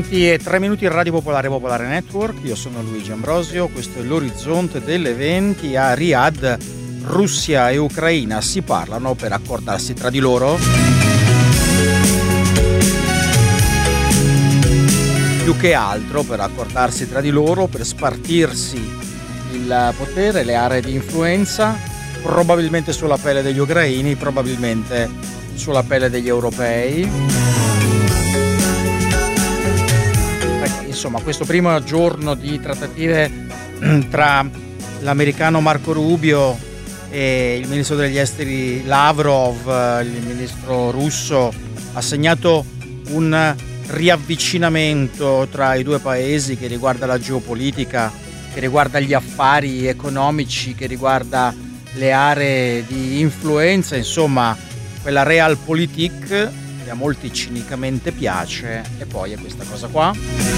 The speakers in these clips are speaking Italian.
20:03 in Radio Popolare Network. Io sono Luigi Ambrosio, questo è l'orizzonte delle 20 a Riyadh. Russia e Ucraina si parlano per accordarsi tra di loro. Più che altro per accordarsi tra di loro, per spartirsi il potere, le aree di influenza, probabilmente sulla pelle degli ucraini, probabilmente sulla pelle degli europei. Insomma, questo primo giorno di trattative tra l'americano Marco Rubio e il ministro degli esteri Lavrov, il ministro russo, ha segnato un riavvicinamento tra i due paesi che riguarda la geopolitica, che riguarda gli affari economici, che riguarda le aree di influenza, insomma quella realpolitik che a molti cinicamente piace. E poi è questa cosa qua.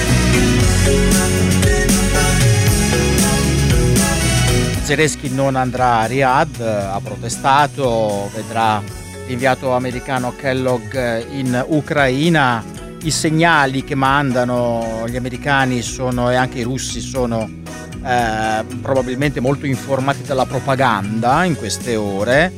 Zelensky non andrà a Riyadh, ha protestato, vedrà l'inviato americano Kellogg in Ucraina. I segnali che mandano gli americani sono, e anche i russi sono probabilmente molto informati dalla propaganda in queste ore.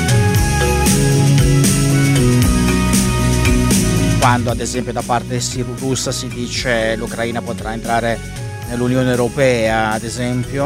Quando ad esempio da parte russa si dice l'Ucraina potrà entrare nell'Unione Europea, ad esempio.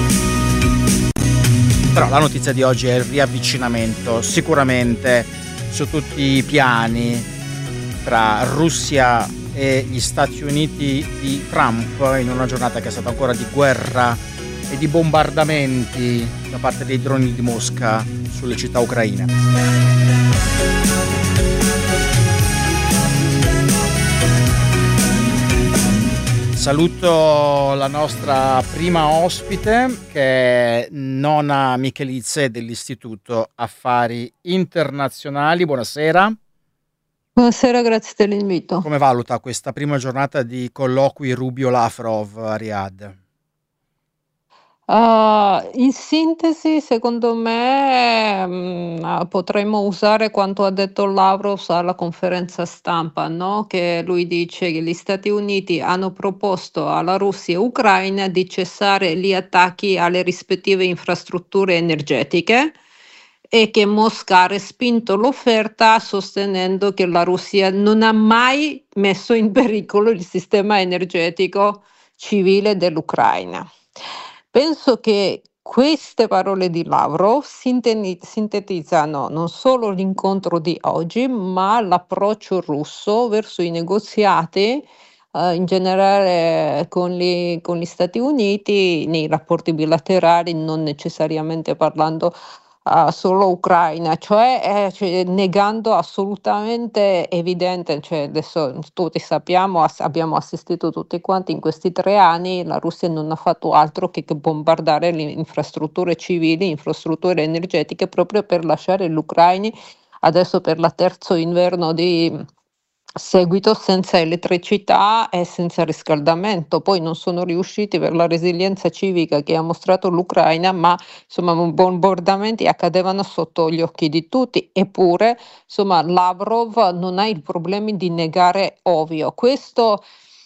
Però la notizia di oggi è il riavvicinamento, sicuramente su tutti i piani, tra Russia e gli Stati Uniti di Trump, in una giornata che è stata ancora di guerra e di bombardamenti da parte dei droni di Mosca sulle città ucraine. Saluto la nostra prima ospite, che è Nona Michelizze dell'Istituto Affari Internazionali. Buonasera. Buonasera, grazie dell'invito. Come valuta questa prima giornata di colloqui Rubio-Lavrov a Riyadh? In sintesi, secondo me, potremmo usare quanto ha detto Lavrov alla conferenza stampa, no? Che lui dice che gli Stati Uniti hanno proposto alla Russia e Ucraina di cessare gli attacchi alle rispettive infrastrutture energetiche e che Mosca ha respinto l'offerta sostenendo che la Russia non ha mai messo in pericolo il sistema energetico civile dell'Ucraina. Penso che queste parole di Lavrov sintetizzano non solo l'incontro di oggi, ma l'approccio russo verso i negoziati, in generale con gli Stati Uniti, nei rapporti bilaterali, non necessariamente parlando solo Ucraina, cioè negando assolutamente evidente, cioè adesso tutti sappiamo, abbiamo assistito tutti quanti in questi 3 anni, la Russia non ha fatto altro che bombardare le infrastrutture civili, infrastrutture energetiche, proprio per lasciare gli ucraini adesso per il terzo inverno di seguito senza elettricità e senza riscaldamento. Poi non sono riusciti per la resilienza civica che ha mostrato l'Ucraina, ma insomma bombardamenti accadevano sotto gli occhi di tutti, eppure insomma Lavrov non ha i problemi di negare ovvio. Questo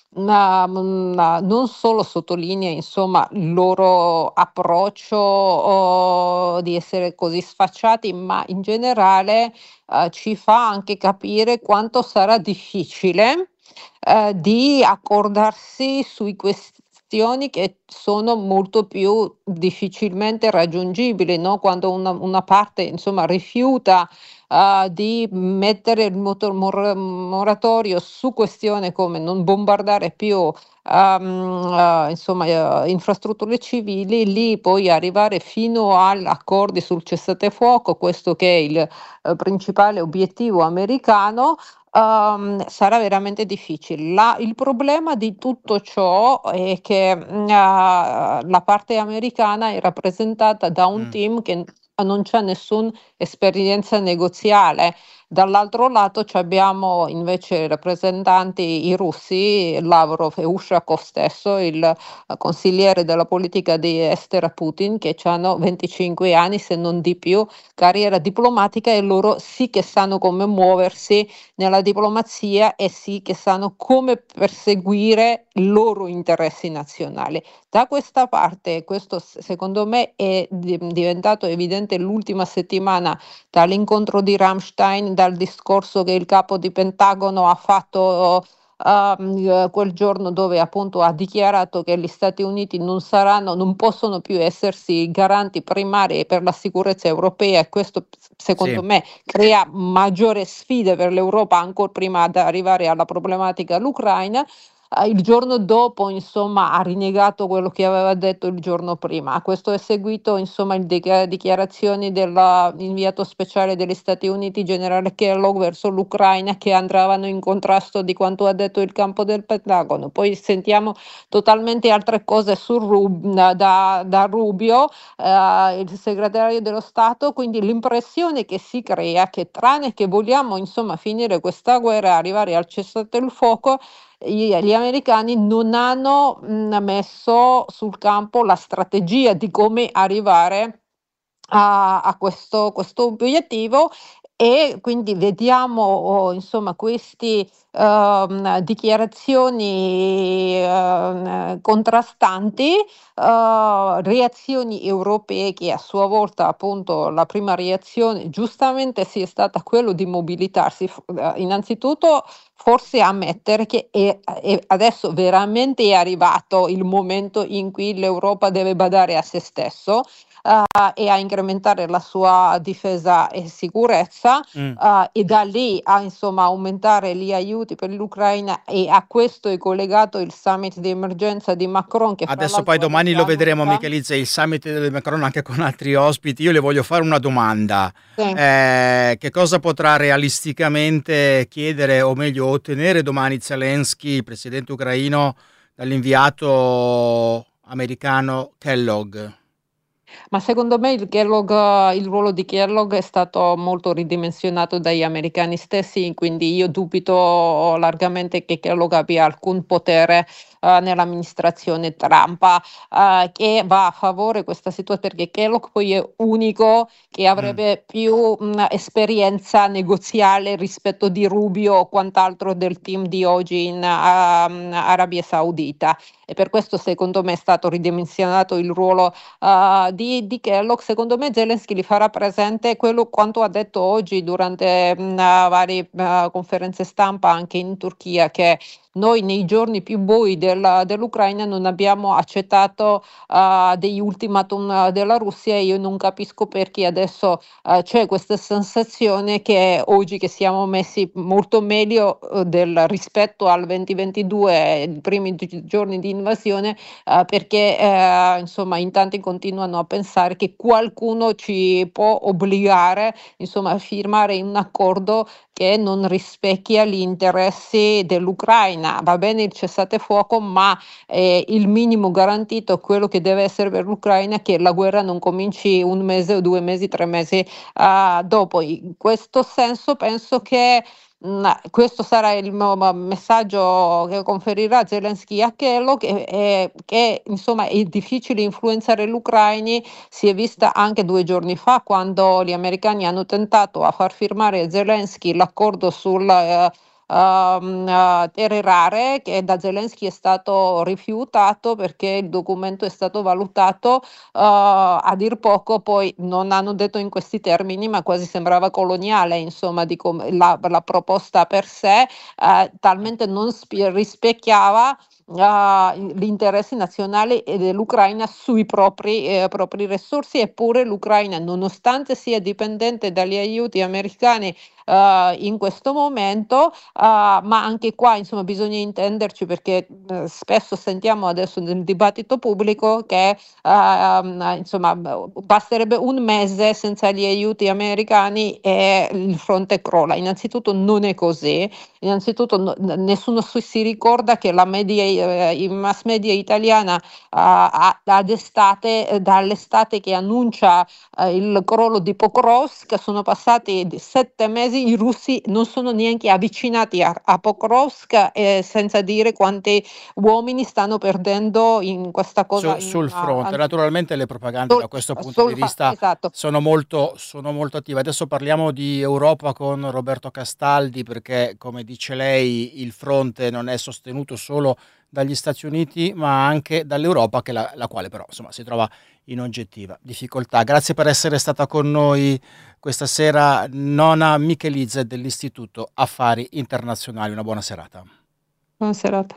non solo sottolinea insomma il loro approccio di essere così sfacciati, ma in generale ci fa anche capire quanto sarà difficile di accordarsi sui questioni che sono molto più difficilmente raggiungibili, no? Quando una parte insomma rifiuta di mettere il moratorio su questioni come non bombardare più insomma, infrastrutture civili, lì poi arrivare fino agli accordi sul cessate fuoco, questo che è il principale obiettivo americano. Sarà veramente difficile. Il problema di tutto ciò è che la parte americana è rappresentata da un team che non c'è nessun esperienza negoziale. Dall'altro lato c'abbiamo invece i rappresentanti i russi, Lavrov e Ushakov stesso, il consigliere della politica di estera Putin, che hanno 25 anni, se non di più, carriera diplomatica e loro sì che sanno come muoversi nella diplomazia e sì che sanno come perseguire i loro interessi nazionali. Da questa parte, questo secondo me è diventato evidente l'ultima settimana dall'incontro di Ramstein, dal discorso che il capo di Pentagono ha fatto quel giorno dove appunto ha dichiarato che gli Stati Uniti non possono più essersi garanti primari per la sicurezza europea e questo Sì. secondo me crea maggiore sfide per l'Europa ancora prima di arrivare alla problematica dell'Ucraina. Il giorno dopo, insomma, ha rinnegato quello che aveva detto il giorno prima. A questo è seguito, insomma, il dichiarazioni dell'inviato speciale degli Stati Uniti, generale Kellogg, verso l'Ucraina, che andavano in contrasto di quanto ha detto il campo del Pentagono. Poi sentiamo totalmente altre cose da Rubio, il segretario dello Stato, quindi l'impressione che si crea che tranne che vogliamo, insomma, finire questa guerra e arrivare al cessate il fuoco, gli americani non hanno, messo sul campo la strategia di come arrivare a questo obiettivo e quindi vediamo, insomma questi, dichiarazioni, contrastanti, reazioni europee che a sua volta appunto la prima reazione giustamente sì è stata quello di mobilitarsi, innanzitutto forse ammettere che adesso veramente è arrivato il momento in cui l'Europa deve badare a se stesso, e a incrementare la sua difesa e sicurezza, Mm. e da lì a insomma aumentare gli aiuti per l'Ucraina e a questo è collegato il summit di emergenza di Macron che fra Adesso poi l'altro domani adesso lo vedremo, annuncia. Michelizza, il summit del Macron anche con altri ospiti. Io le voglio fare una domanda. Sì. Che cosa potrà realisticamente chiedere, o meglio ottenere domani Zelensky, il presidente ucraino, dall'inviato americano Kellogg? Ma secondo me il ruolo di Kellogg è stato molto ridimensionato dagli americani stessi, quindi io dubito largamente che Kellogg abbia alcun potere, nell'amministrazione Trump, che va a favore questa perché Kellogg poi è unico che Mm. avrebbe più, esperienza negoziale rispetto di Rubio o quant'altro del team di oggi in, Arabia Saudita. E per questo secondo me è stato ridimensionato il ruolo di Kellogg. Secondo me Zelensky li farà presente quello quanto ha detto oggi durante, varie, conferenze stampa anche in Turchia, che noi nei giorni più bui dell'Ucraina non abbiamo accettato, degli ultimatum della Russia e io non capisco perché adesso, c'è questa sensazione che oggi che siamo messi molto meglio, del rispetto al 2022, i primi giorni di invasione, perché, insomma in tanti continuano a pensare che qualcuno ci può obbligare, insomma, a firmare un accordo che non rispecchia gli interessi dell'Ucraina. Va bene il cessate fuoco, ma, il minimo garantito, quello che deve essere per l'Ucraina, è che la guerra non cominci 1 mese o 2 mesi, 3 mesi, dopo. In questo senso penso che questo sarà il messaggio che conferirà Zelensky a Kellogg, che insomma è difficile influenzare gli ucraini, si è vista anche 2 giorni fa quando gli americani hanno tentato a far firmare Zelensky l'accordo sul, terre rare, che da Zelensky è stato rifiutato perché il documento è stato valutato, a dir poco, poi non hanno detto in questi termini, ma quasi sembrava coloniale, insomma, di come la proposta per sé, talmente non rispecchiava, gli interessi nazionali e dell'Ucraina sui propri risorsi, eppure l'Ucraina, nonostante sia dipendente dagli aiuti americani, in questo momento, ma anche qua insomma bisogna intenderci perché, spesso sentiamo adesso nel dibattito pubblico che, insomma basterebbe 1 mese senza gli aiuti americani e il fronte crolla. Innanzitutto non è così, innanzitutto nessuno si ricorda che la media i mass media italiana dall'estate che annuncia il crollo di Pokrovsk, sono passati 7 mesi, i russi non sono neanche avvicinati a Pokrovsk, senza dire quanti uomini stanno perdendo in questa cosa. Sul fronte. Naturalmente le propagande da questo punto di vista esatto. sono molto attive. Adesso parliamo di Europa con Roberto Castaldi, perché come dice lei il fronte non è sostenuto solo dagli Stati Uniti ma anche dall'Europa, che la quale però insomma si trova in oggettiva difficoltà. Grazie per essere stata con noi questa sera, Nona Michelidze dell'Istituto Affari Internazionali. Una buona serata. Buona serata.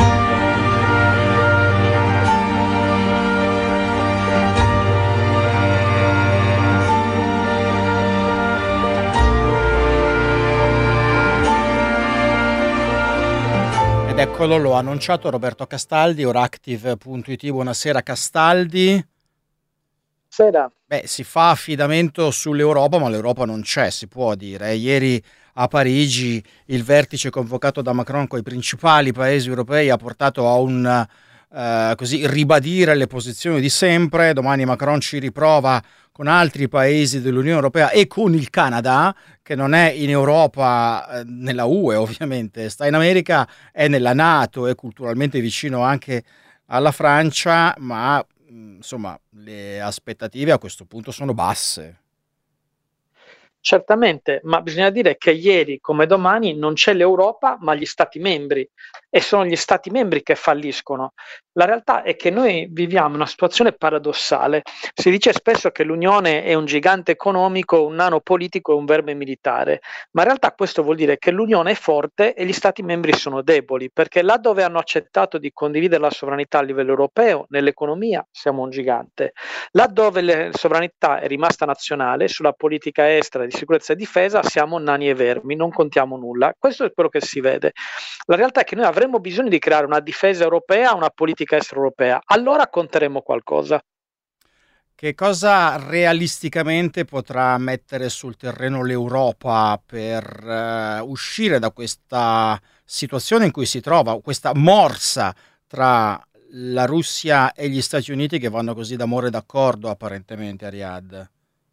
Ed eccolo, l'ho annunciato, Roberto Castaldi, Euractiv.it. Buonasera Castaldi. Sera. Si fa affidamento sull'Europa, ma l'Europa non c'è, si può dire. Ieri a Parigi il vertice convocato da Macron con i principali paesi europei ha portato a un ribadire le posizioni di sempre. Domani Macron ci riprova con altri paesi dell'Unione Europea e con il Canada, che non è in Europa, nella UE ovviamente, sta in America, è nella NATO, è culturalmente vicino anche alla Francia, ma insomma le aspettative a questo punto sono basse. Certamente, ma bisogna dire che ieri come domani non c'è l'Europa ma gli Stati membri, e sono gli Stati membri che falliscono. La realtà è che noi viviamo una situazione paradossale. Si dice spesso che l'Unione è un gigante economico, un nano politico e un verme militare, ma in realtà questo vuol dire che l'Unione è forte e gli Stati membri sono deboli, perché là dove hanno accettato di condividere la sovranità a livello europeo, nell'economia siamo un gigante. Là dove la sovranità è rimasta nazionale, sulla politica estera di sicurezza e difesa, siamo nani e vermi, non contiamo nulla. Questo è quello che si vede. La realtà è che noi avremmo bisogno di creare una difesa europea, una politica estera europea, allora conteremo qualcosa. Che cosa realisticamente potrà mettere sul terreno l'Europa per uscire da questa situazione in cui si trova, questa morsa tra la Russia e gli Stati Uniti che vanno così d'amore d'accordo apparentemente a Riyadh?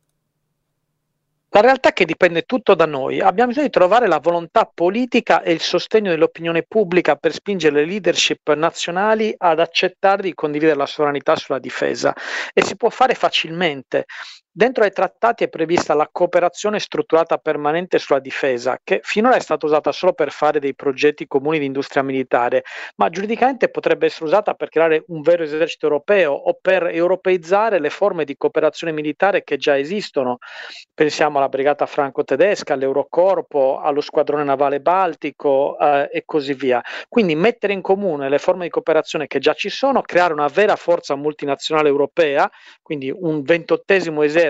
La realtà è che dipende tutto da noi. Abbiamo bisogno di trovare la volontà politica e il sostegno dell'opinione pubblica per spingere le leadership nazionali ad accettare di condividere la sovranità sulla difesa, e si può fare facilmente. Dentro ai trattati è prevista la cooperazione strutturata permanente sulla difesa, che finora è stata usata solo per fare dei progetti comuni di industria militare, ma giuridicamente potrebbe essere usata per creare un vero esercito europeo o per europeizzare le forme di cooperazione militare che già esistono. Pensiamo alla brigata franco-tedesca, all'Eurocorpo, allo squadrone navale baltico e così via. Quindi mettere in comune le forme di cooperazione che già ci sono, creare una vera forza multinazionale europea, quindi un 28° esercito,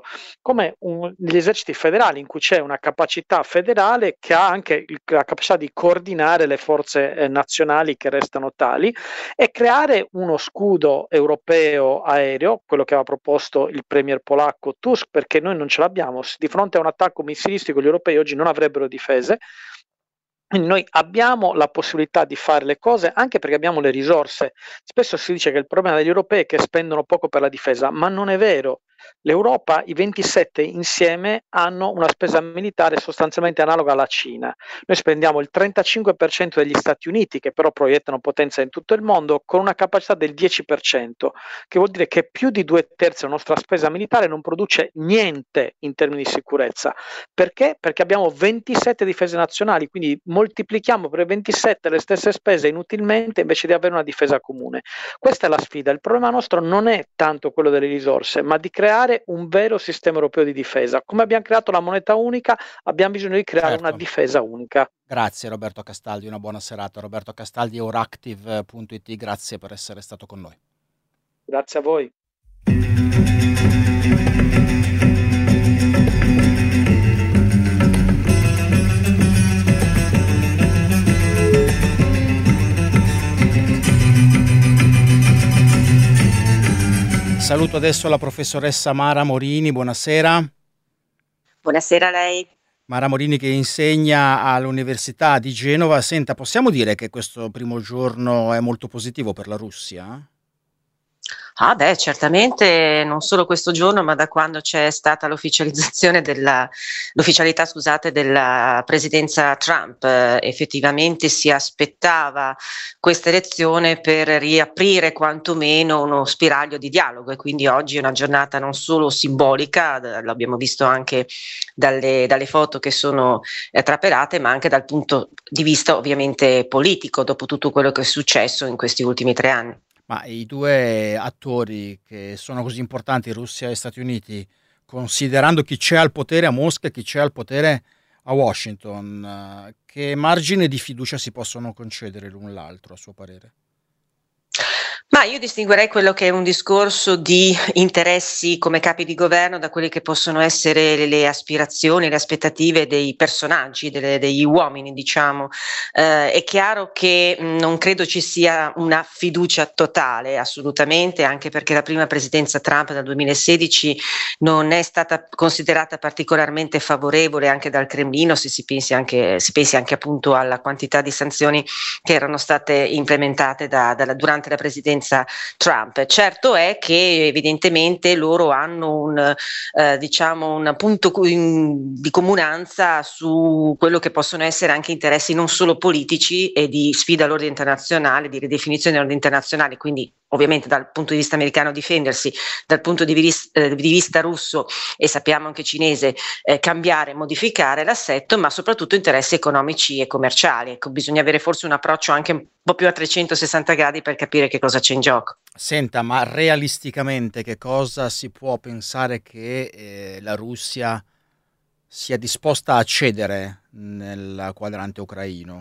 come gli eserciti federali, in cui c'è una capacità federale che ha anche la capacità di coordinare le forze nazionali che restano tali, e creare uno scudo europeo aereo, quello che aveva proposto il premier polacco Tusk, perché noi non ce l'abbiamo. Di fronte a un attacco missilistico gli europei oggi non avrebbero difese. Quindi noi abbiamo la possibilità di fare le cose anche perché abbiamo le risorse. Spesso si dice che il problema degli europei è che spendono poco per la difesa, ma non è vero. L'Europa, i 27 insieme, hanno una spesa militare sostanzialmente analoga alla Cina. Noi spendiamo il 35% degli Stati Uniti, che però proiettano potenza in tutto il mondo, con una capacità del 10%, che vuol dire che più di 2/3 della nostra spesa militare non produce niente in termini di sicurezza. Perché? Perché abbiamo 27 difese nazionali, quindi moltiplichiamo per 27 le stesse spese inutilmente invece di avere una difesa comune. Questa è la sfida. Il problema nostro non è tanto quello delle risorse, ma di creare un vero sistema europeo di difesa. Come abbiamo creato la moneta unica, abbiamo bisogno di creare una difesa unica. Grazie Roberto Castaldi, una buona serata. Roberto Castaldi, Euractiv.it, grazie per essere stato con noi. Grazie a voi. Saluto adesso la professoressa Mara Morini, buonasera. Buonasera a lei. Mara Morini, che insegna all'Università di Genova. Senta, possiamo dire che questo primo giorno è molto positivo per la Russia? Ah beh, certamente non solo questo giorno, ma da quando c'è stata l'ufficialità, scusate, della presidenza Trump, effettivamente si aspettava questa elezione per riaprire quantomeno uno spiraglio di dialogo, e quindi oggi è una giornata non solo simbolica, l'abbiamo visto anche dalle foto che sono trapelate, ma anche dal punto di vista ovviamente politico, dopo tutto quello che è successo in questi ultimi 3 anni. Ma i due attori che sono così importanti, Russia e Stati Uniti, considerando chi c'è al potere a Mosca e chi c'è al potere a Washington, che margine di fiducia si possono concedere l'un l'altro, a suo parere? Ma io distinguerei quello che è un discorso di interessi come capi di governo da quelli che possono essere le aspirazioni, le aspettative dei personaggi, degli uomini, diciamo. È chiaro che non credo ci sia una fiducia totale, assolutamente, anche perché la prima presidenza Trump dal 2016 non è stata considerata particolarmente favorevole anche dal Cremlino, se si pensi anche appunto alla quantità di sanzioni che erano state implementate durante la presidenza Trump. Certo è che evidentemente loro hanno un punto di comunanza su quello che possono essere anche interessi non solo politici e di sfida all'ordine internazionale, di ridefinizione dell'ordine internazionale, quindi ovviamente dal punto di vista americano difendersi, dal punto di vista russo e sappiamo anche cinese cambiare, modificare l'assetto, ma soprattutto interessi economici e commerciali. Ecco, bisogna avere forse un approccio anche un po' più a 360 gradi per capire che cosa c'è in gioco. Senta, ma realisticamente che cosa si può pensare che la Russia sia disposta a cedere nel quadrante ucraino?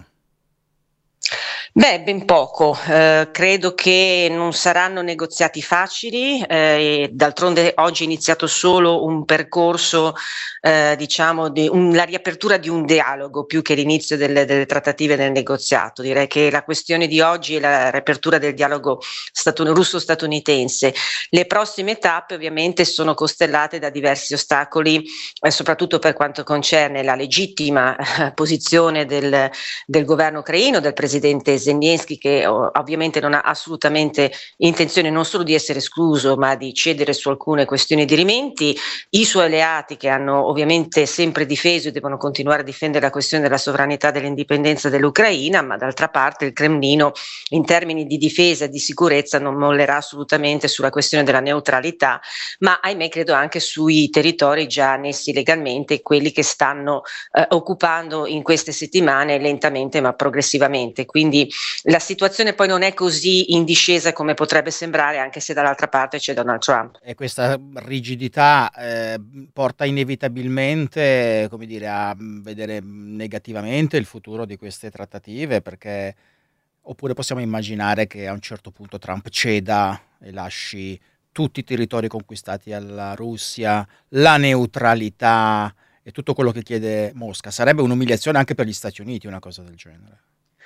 Beh, ben poco. Credo che non saranno negoziati facili, e d'altronde oggi è iniziato solo un percorso, diciamo, la riapertura di un dialogo più che l'inizio delle trattative del negoziato. Direi che la questione di oggi è la riapertura del dialogo russo-statunitense. Le prossime tappe ovviamente sono costellate da diversi ostacoli, soprattutto per quanto concerne la legittima posizione del governo ucraino, del presidente Zelensky, che ovviamente non ha assolutamente intenzione non solo di essere escluso, ma di cedere su alcune questioni dirimenti. I suoi alleati, che hanno ovviamente sempre difeso e devono continuare a difendere la questione della sovranità e dell'indipendenza dell'Ucraina, ma d'altra parte il Cremlino in termini di difesa e di sicurezza non mollerà assolutamente sulla questione della neutralità, ma ahimè credo anche sui territori già annessi legalmente, quelli che stanno occupando in queste settimane lentamente ma progressivamente. Quindi la situazione poi non è così in discesa come potrebbe sembrare, anche se dall'altra parte c'è Donald Trump. E questa rigidità porta inevitabilmente, come dire, a vedere negativamente il futuro di queste trattative, perché oppure possiamo immaginare che a un certo punto Trump ceda e lasci tutti i territori conquistati alla Russia, la neutralità e tutto quello che chiede Mosca. Sarebbe un'umiliazione anche per gli Stati Uniti una cosa del genere.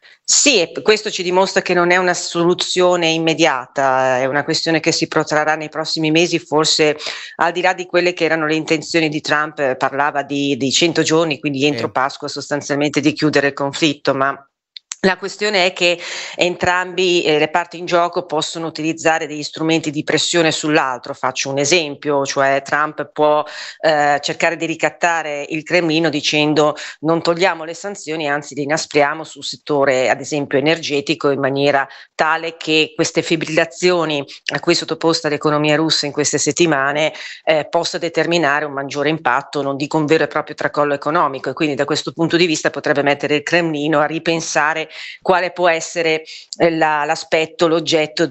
Sì, e questo ci dimostra che non è una soluzione immediata, è una questione che si protrarrà nei prossimi mesi, forse al di là di quelle che erano le intenzioni di Trump, parlava di 100 giorni, quindi entro Pasqua sostanzialmente di chiudere il conflitto, ma la questione è che entrambi le parti in gioco possono utilizzare degli strumenti di pressione sull'altro. Faccio un esempio, cioè Trump può cercare di ricattare il Cremlino dicendo non togliamo le sanzioni, anzi le inaspriamo sul settore ad esempio energetico, in maniera tale che queste fibrillazioni a cui è sottoposta l'economia russa in queste settimane possa determinare un maggiore impatto, non dico un vero e proprio tracollo economico, e quindi da questo punto di vista potrebbe mettere il Cremlino a ripensare quale può essere l'aspetto, l'oggetto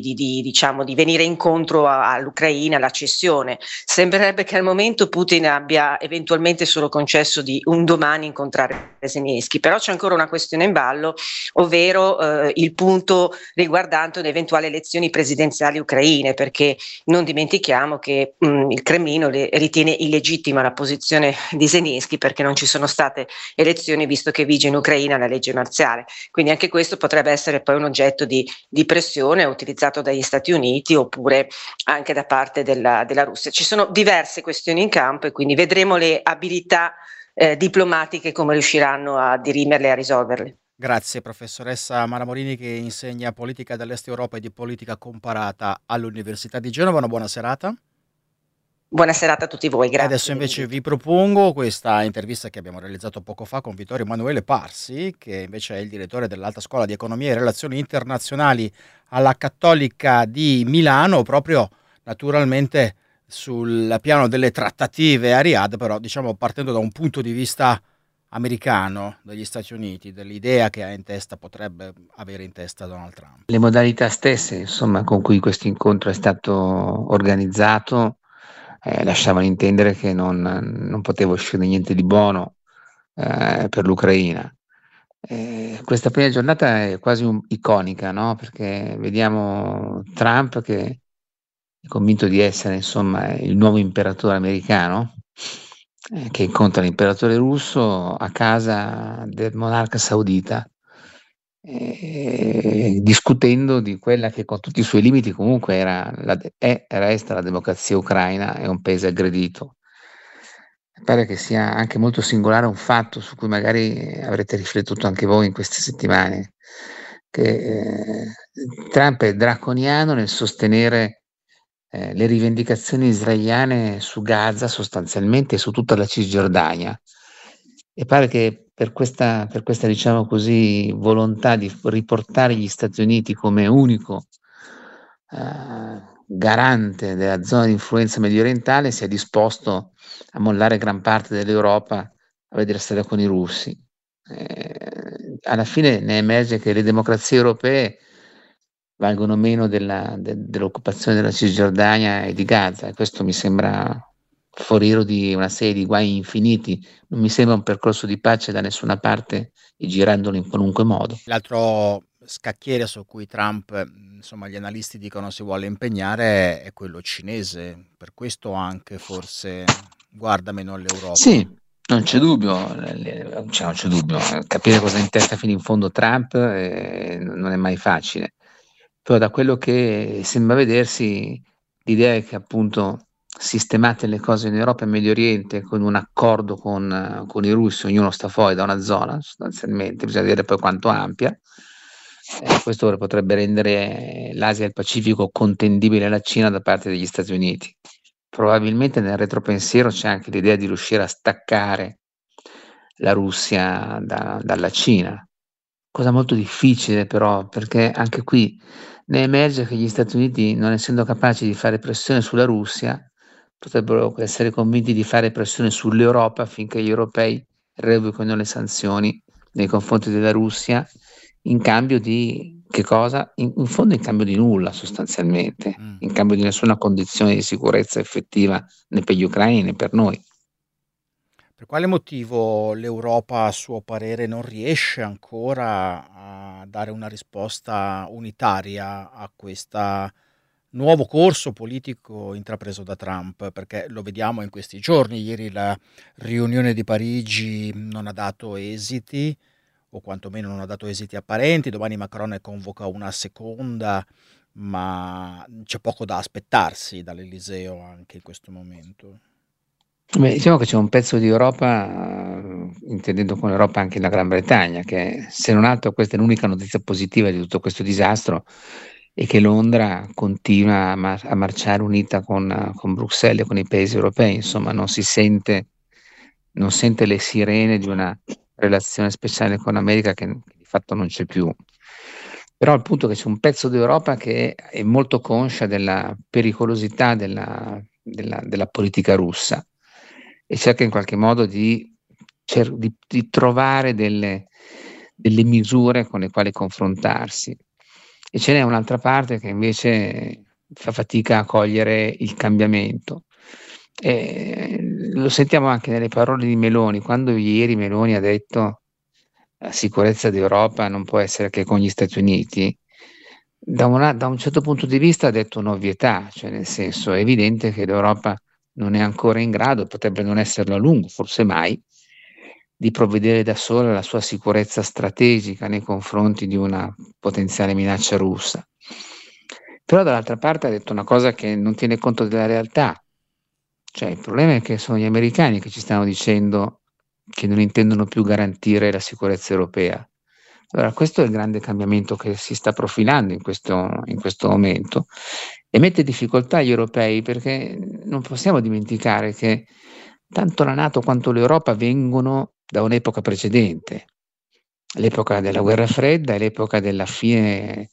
di venire incontro all'Ucraina, alla cessione. Sembrerebbe che al momento Putin abbia eventualmente solo concesso di un domani incontrare Zelensky, però c'è ancora una questione in ballo, ovvero il punto riguardante le eventuali elezioni presidenziali ucraine, perché non dimentichiamo che il Cremlino ritiene illegittima la posizione di Zelensky perché non ci sono state elezioni, visto che vige in Ucraina la legge marziale. Quindi anche questo potrebbe essere poi un oggetto di pressione utilizzato dagli Stati Uniti oppure anche da parte della Russia. Ci sono diverse questioni in campo e quindi vedremo le abilità diplomatiche, come riusciranno a dirimerle e a risolverle. Grazie professoressa Mara Morini, che insegna politica dell'Est Europa e di politica comparata all'Università di Genova. Una buona serata. Buona serata a tutti voi, E grazie. adesso invece vi propongo questa intervista che abbiamo realizzato poco fa con Vittorio Emanuele Parsi, che invece è il direttore dell'Alta Scuola di Economia e Relazioni Internazionali alla Cattolica di Milano, proprio naturalmente sul piano delle trattative a Riyadh, però diciamo partendo da un punto di vista americano degli Stati Uniti, dell'idea che ha in testa, potrebbe avere in testa Donald Trump. Le modalità stesse, insomma, con cui questo incontro è stato organizzato lasciavano intendere che non poteva uscire niente di buono per l'Ucraina. Questa prima giornata è quasi iconica, no? Perché vediamo Trump che è convinto di essere, insomma, il nuovo imperatore americano, che incontra l'imperatore russo a casa del monarca saudita, discutendo di quella che con tutti i suoi limiti comunque resta la democrazia ucraina, è un paese aggredito. Pare che sia anche molto singolare un fatto su cui magari avrete riflettuto anche voi in queste settimane, che Trump è draconiano nel sostenere le rivendicazioni israeliane su Gaza sostanzialmente e su tutta la Cisgiordania, e pare che per questa diciamo così volontà di riportare gli Stati Uniti come unico garante della zona di influenza mediorientale sia disposto a mollare gran parte dell'Europa a vedersela con i russi. Alla fine ne emerge che le democrazie europee valgono meno dell'occupazione della Cisgiordania e di Gaza, e questo mi sembra foriero di una serie di guai infiniti. Non mi sembra un percorso di pace da nessuna parte e girandolo in qualunque modo. L'altro scacchiere su cui Trump, insomma, gli analisti dicono si vuole impegnare è quello cinese, per questo anche forse guarda meno all'Europa. Sì, non c'è dubbio, capire cosa intesta fino in fondo Trump non è mai facile, però da quello che sembra vedersi l'idea è che appunto sistemate le cose in Europa e Medio Oriente con un accordo con i russi, ognuno sta fuori da una zona sostanzialmente, bisogna vedere poi quanto ampia. Questo potrebbe rendere l'Asia e il Pacifico contendibile alla Cina da parte degli Stati Uniti. Probabilmente nel retropensiero c'è anche l'idea di riuscire a staccare la Russia dalla Cina, cosa molto difficile però, perché anche qui ne emerge che gli Stati Uniti, non essendo capaci di fare pressione sulla Russia, potrebbero essere convinti di fare pressione sull'Europa affinché gli europei revochino le sanzioni nei confronti della Russia, in cambio di che cosa? In fondo in cambio di nulla sostanzialmente, in cambio di nessuna condizione di sicurezza effettiva né per gli ucraini né per noi. Per quale motivo l'Europa, a suo parere, non riesce ancora a dare una risposta unitaria a questo nuovo corso politico intrapreso da Trump? Perché lo vediamo in questi giorni, ieri la riunione di Parigi non ha dato esiti, o quantomeno non ha dato esiti apparenti, domani Macron ne convoca una seconda, ma c'è poco da aspettarsi dall'Eliseo anche in questo momento. Beh, diciamo che c'è un pezzo di Europa, intendendo con Europa anche la Gran Bretagna, che se non altro questa è l'unica notizia positiva di tutto questo disastro, e che Londra continua a marciare unita con Bruxelles e con i paesi europei, insomma non sente le sirene di una relazione speciale con l'America che di fatto non c'è più. Però il punto è che c'è un pezzo d'Europa che è molto conscia della pericolosità della politica russa e cerca in qualche modo di trovare delle misure con le quali confrontarsi. E ce n'è un'altra parte che invece fa fatica a cogliere il cambiamento. Lo sentiamo anche nelle parole di Meloni, quando ieri Meloni ha detto la sicurezza d'Europa non può essere che con gli Stati Uniti. Da un certo punto di vista ha detto un'ovvietà, cioè nel senso è evidente che l'Europa non è ancora in grado, potrebbe non esserlo a lungo, forse mai, di provvedere da sola alla sua sicurezza strategica nei confronti di una potenziale minaccia russa. Però dall'altra parte ha detto una cosa che non tiene conto della realtà, cioè il problema è che sono gli americani che ci stanno dicendo che non intendono più garantire la sicurezza europea. Allora, questo è il grande cambiamento che si sta profilando in questo momento e mette in difficoltà gli europei, perché non possiamo dimenticare che tanto la NATO quanto l'Europa vengono da un'epoca precedente, l'epoca della guerra fredda e l'epoca della fine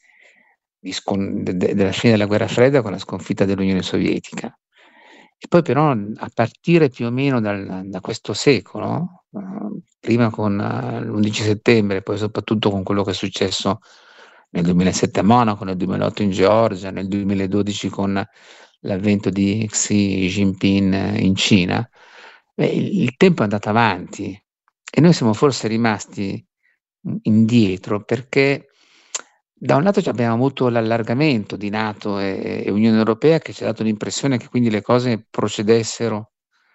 della fine della guerra fredda con la sconfitta dell'Unione Sovietica. E poi però a partire più o meno da questo secolo, prima con l'11 settembre, poi soprattutto con quello che è successo nel 2007 a Monaco, nel 2008 in Georgia, nel 2012 con l'avvento di Xi Jinping in Cina, il tempo è andato avanti e noi siamo forse rimasti indietro perché da un lato abbiamo avuto l'allargamento di NATO e Unione Europea che ci ha dato l'impressione che quindi le cose procedessero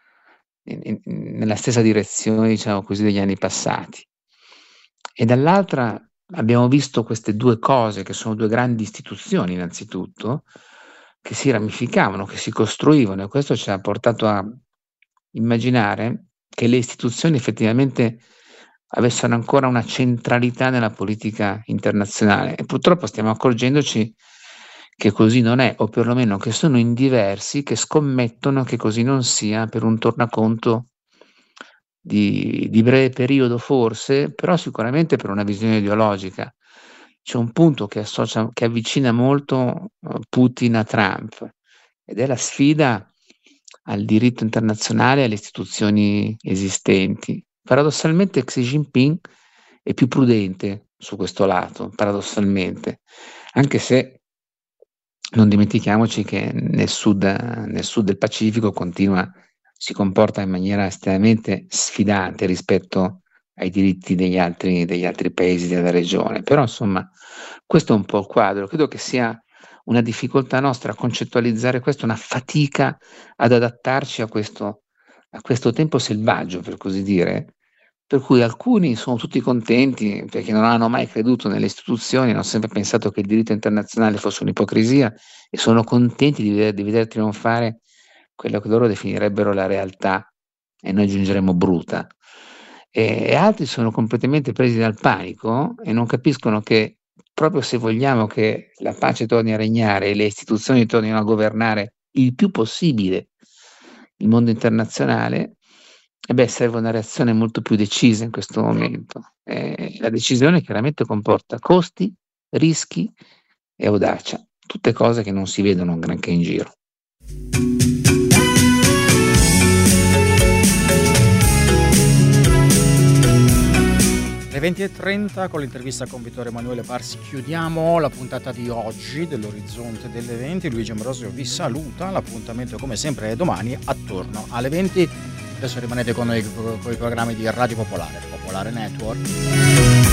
nella stessa direzione, diciamo così, degli anni passati. E dall'altra abbiamo visto queste due cose, che sono due grandi istituzioni innanzitutto, che si ramificavano, che si costruivano, e questo ci ha portato a immaginare che le istituzioni effettivamente avessero ancora una centralità nella politica internazionale e purtroppo stiamo accorgendoci che così non è, o perlomeno che sono in diversi che scommettono che così non sia per un tornaconto di breve periodo forse, però sicuramente per una visione ideologica. C'è un punto che avvicina molto Putin a Trump ed è la sfida al diritto internazionale e alle istituzioni esistenti. Paradossalmente Xi Jinping è più prudente su questo lato, paradossalmente, anche se non dimentichiamoci che nel sud del Pacifico si comporta in maniera estremamente sfidante rispetto ai diritti degli altri paesi della regione. Però insomma questo è un po' il quadro. Credo che sia una difficoltà nostra a concettualizzare questo, una fatica ad adattarci a questo tempo selvaggio, per così dire, per cui alcuni sono tutti contenti perché non hanno mai creduto nelle istituzioni, hanno sempre pensato che il diritto internazionale fosse un'ipocrisia e sono contenti di vedere trionfare quello che loro definirebbero la realtà e noi aggiungeremo bruta. E altri sono completamente presi dal panico e non capiscono che proprio se vogliamo che la pace torni a regnare e le istituzioni tornino a governare il più possibile il mondo internazionale, serve una reazione molto più decisa in questo momento. La decisione chiaramente comporta costi, rischi e audacia, tutte cose che non si vedono granché in giro. Alle 20:30 con l'intervista con Vittorio Emanuele Parsi chiudiamo la puntata di oggi dell'Orizzonte delle 20. Luigi Ambrosio vi saluta, l'appuntamento come sempre è domani attorno alle 20. Adesso rimanete con noi con i programmi di Radio Popolare Network.